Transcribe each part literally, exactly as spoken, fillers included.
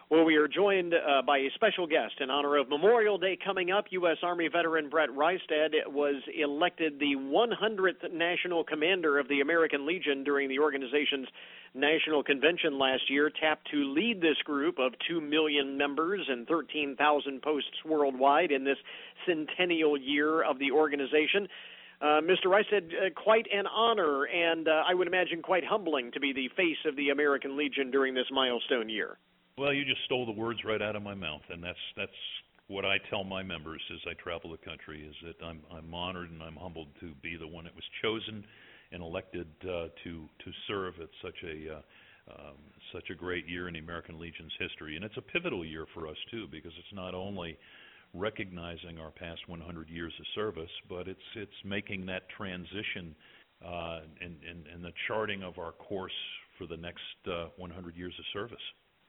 Well, we are joined uh, by a special guest in honor of Memorial Day coming up. U S. Army veteran Brett Reistad was elected the one hundredth National Commander of the American Legion during the organization's National Convention last year, tapped to lead this group of two million members and thirteen thousand posts worldwide in this centennial year of the organization. Uh, Mister Reistad, uh, quite an honor, and uh, I would imagine quite humbling to be the face of the American Legion during this milestone year. Well, you just stole the words right out of my mouth, and that's that's what I tell my members as I travel the country, is that I'm I'm honored and I'm humbled to be the one that was chosen and elected uh, to to serve at such a uh, um, such a great year in the American Legion's history. And it's a pivotal year for us too, because it's not only recognizing our past one hundred years of service, but it's it's making that transition uh, and, and and the charting of our course for the next uh, one hundred years of service.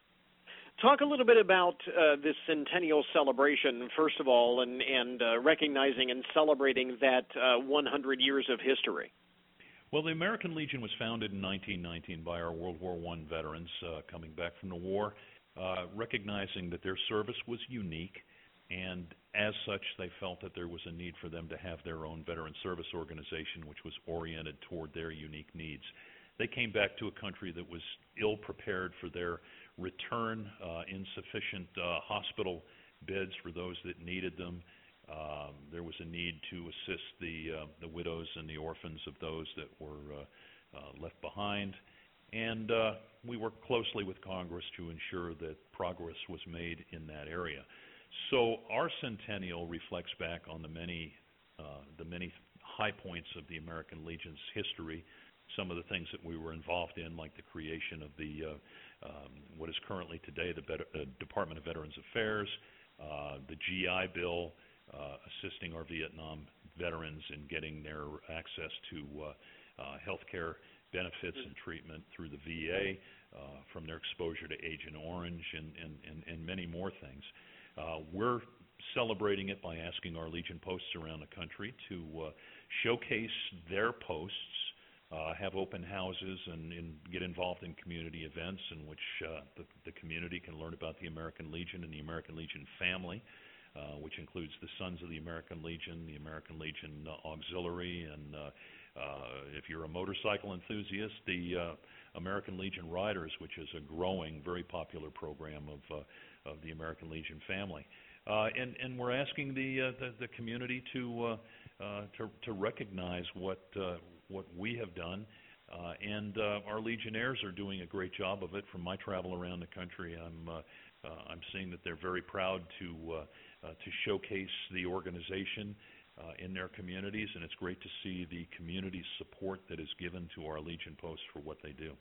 Talk a little bit about uh, this centennial celebration, first of all, and, and uh, recognizing and celebrating that uh, one hundred years of history. Well, the American Legion was founded in nineteen nineteen by our World War One veterans uh, coming back from the war, uh, recognizing that their service was unique, and as such, they felt that there was a need for them to have their own veteran service organization, which was oriented toward their unique needs. They came back to a country that was ill-prepared for their return, uh, insufficient uh, hospital beds for those that needed them. Um, there was a need to assist the uh, the widows and the orphans of those that were uh, uh, left behind. And uh, we worked closely with Congress to ensure that progress was made in that area. So our centennial reflects back on the many uh, the many high points of the American Legion's history. Some of the things that we were involved in, like the creation of the uh, um, what is currently today the Bet- uh, Department of Veterans Affairs, uh, the G I Bill, uh, assisting our Vietnam veterans in getting their access to uh, uh, health care benefits and treatment through the V A, uh, from their exposure to Agent Orange, and, and, and, and many more things. Uh, we're celebrating it by asking our Legion posts around the country to uh, showcase their posts, Uh, have open houses, and, and get involved in community events in which uh, the, the community can learn about the American Legion and the American Legion family, uh, which includes the Sons of the American Legion, the American Legion uh, Auxiliary, and uh, uh, if you're a motorcycle enthusiast, the uh, American Legion Riders, which is a growing, very popular program of, uh, of the American Legion family. Uh, and, and we're asking the, uh, the, the community to, uh, uh, to, to recognize what uh, what we have done, uh, and uh, our Legionnaires are doing a great job of it. From my travel around the country, I'm uh, uh, I'm seeing that they're very proud to uh, uh, to showcase the organization uh, in their communities, and it's great to see the community support that is given to our Legion posts for what they do.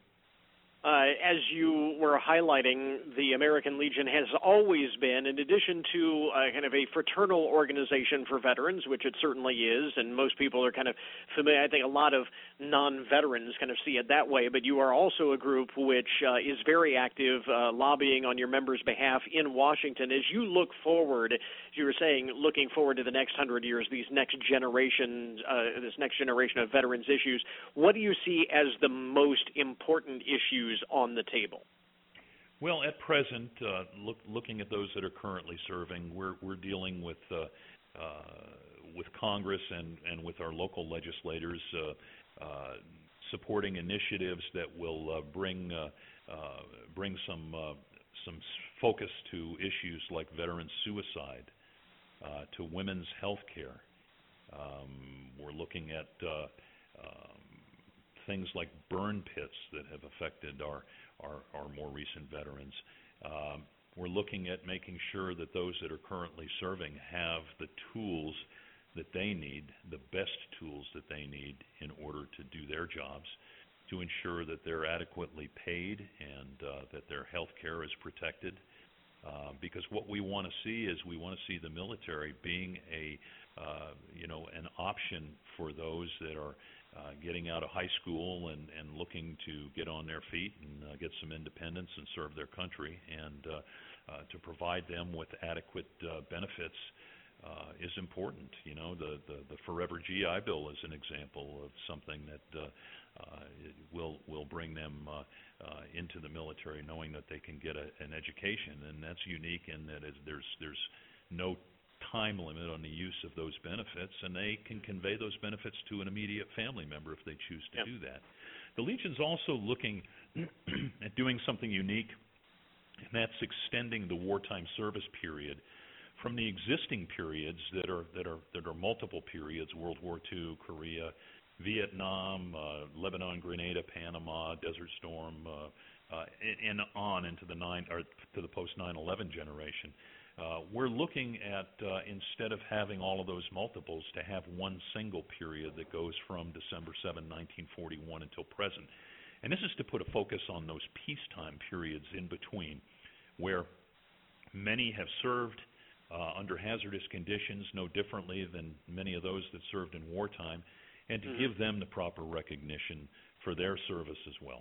Uh, as you were highlighting, the American Legion has always been, in addition to uh, kind of a fraternal organization for veterans, which it certainly is, and most people are kind of familiar. I think a lot of non-veterans kind of see it that way, but you are also a group which uh, is very active, uh, lobbying on your members' behalf in Washington. As you look forward, as you were saying, looking forward to the next hundred years, these next generation, uh, this next generation of veterans issues, what do you see as the most important issues on the table? Well, at present, uh, look, looking at those that are currently serving, we're we're dealing with uh, uh, with Congress and, and with our local legislators, uh, uh, supporting initiatives that will uh, bring uh, uh, bring some uh, some focus to issues like veteran suicide, uh, to women's health care. Um, we're looking at uh, um, things like burn pits that have affected our, our, our more recent veterans. Um, we're looking at making sure that those that are currently serving have the tools that they need, the best tools that they need in order to do their jobs, to ensure that they're adequately paid and uh, that their health care is protected. Uh, because what we want to see is we want to see the military being a, uh, you know, an option for those that are Uh, getting out of high school and, and looking to get on their feet and uh, get some independence and serve their country, and uh, uh, to provide them with adequate uh, benefits uh, is important. You know, the, the, the Forever G I Bill is an example of something that uh, uh, will will bring them uh, uh, into the military, knowing that they can get a, an education, and that's unique in that it, there's there's no time limit on the use of those benefits, and they can convey those benefits to an immediate family member if they choose to yep. do that. The Legion's also looking at doing something unique, and that's extending the wartime service period from the existing periods that are that are that are multiple periods: World War Two, Korea, Vietnam, uh, Lebanon, Grenada, Panama, Desert Storm, uh, uh, and, and on into the nine or to the post nine eleven generation. Uh, we're looking at uh, instead of having all of those multiples, to have one single period that goes from December seventh, nineteen forty-one until present. And this is to put a focus on those peacetime periods in between, where many have served uh, under hazardous conditions, no differently than many of those that served in wartime, and to mm-hmm. give them the proper recognition for their service as well.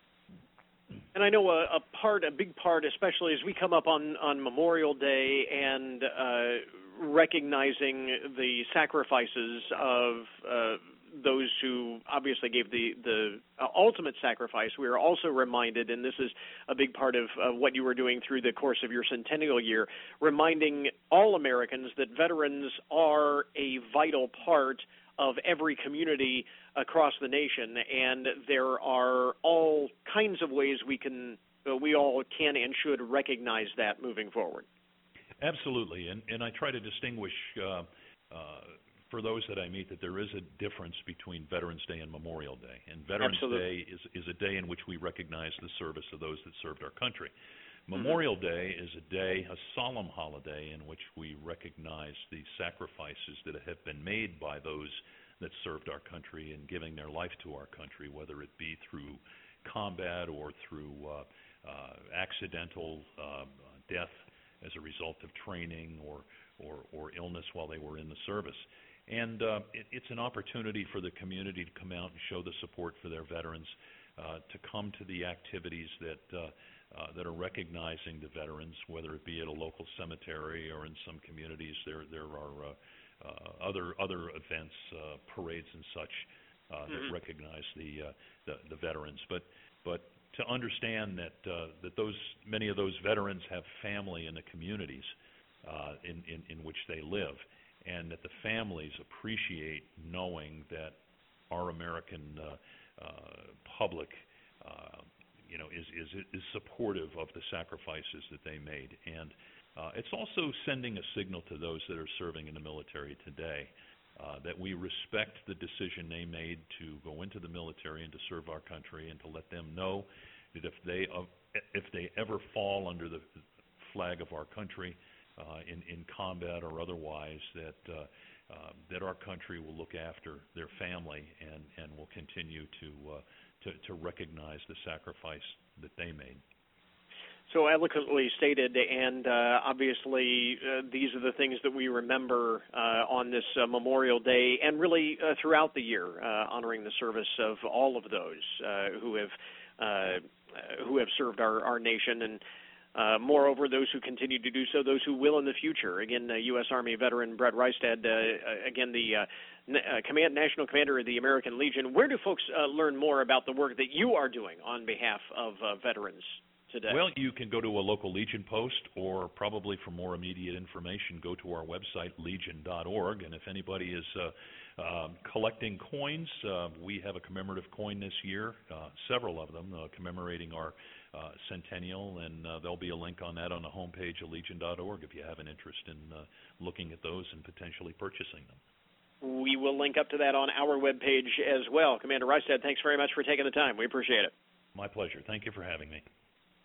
And I know a, a part, a big part, especially as we come up on, on Memorial Day and uh, recognizing the sacrifices of uh, those who obviously gave the, the uh, ultimate sacrifice, we are also reminded, and this is a big part of uh, what you were doing through the course of your centennial year, reminding all Americans that veterans are a vital part of every community across the nation, and there are all kinds of ways we can, uh, we all can and should recognize that moving forward. Absolutely, and, and I try to distinguish uh, uh, for those that I meet that there is a difference between Veterans Day and Memorial Day. And Veterans Absolutely. Day is, is a day in which we recognize the service of those that served our country. Memorial mm-hmm. Day is a day, a solemn holiday, in which we recognize the sacrifices that have been made by those that served our country and giving their life to our country, whether it be through combat or through uh, uh, accidental uh, death as a result of training or, or, or illness while they were in the service. And uh, it, it's an opportunity for the community to come out and show the support for their veterans, uh, to come to the activities that uh, uh, that are recognizing the veterans, whether it be at a local cemetery or in some communities. There there are uh, uh, other other events, uh, parades and such uh, mm-hmm. that recognize the, uh, the the veterans. But but to understand that uh, that those many of those veterans have family in the communities uh, in, in in which they live, and that the families appreciate knowing that our American uh, uh, public, uh, you know, is, is is supportive of the sacrifices that they made. And uh, it's also sending a signal to those that are serving in the military today uh, that we respect the decision they made to go into the military and to serve our country, and to let them know that if they uh, if they ever fall under the flag of our country, Uh, in, in combat or otherwise, that uh, uh, that our country will look after their family and, and will continue to, uh, to to recognize the sacrifice that they made. So eloquently stated, and uh, obviously uh, these are the things that we remember uh, on this uh, Memorial Day, and really uh, throughout the year, uh, honoring the service of all of those uh, who have uh, who have served our, our nation. And Uh, moreover, those who continue to do so, those who will in the future. Again, uh, U S Army veteran Brett Reistad, uh, again, the uh, n- uh, command, National Commander of the American Legion. Where do folks uh, learn more about the work that you are doing on behalf of uh, veterans today? Well, you can go to a local Legion post, or probably for more immediate information, go to our website, legion dot org. And if anybody is uh, uh, collecting coins, uh, we have a commemorative coin this year, uh, several of them, uh, commemorating our Uh, centennial, and uh, there'll be a link on that on the homepage of legion dot org if you have an interest in uh, looking at those and potentially purchasing them. We will link up to that on our webpage as well. Commander Reistad, thanks very much for taking the time. We appreciate it. My pleasure. Thank you for having me.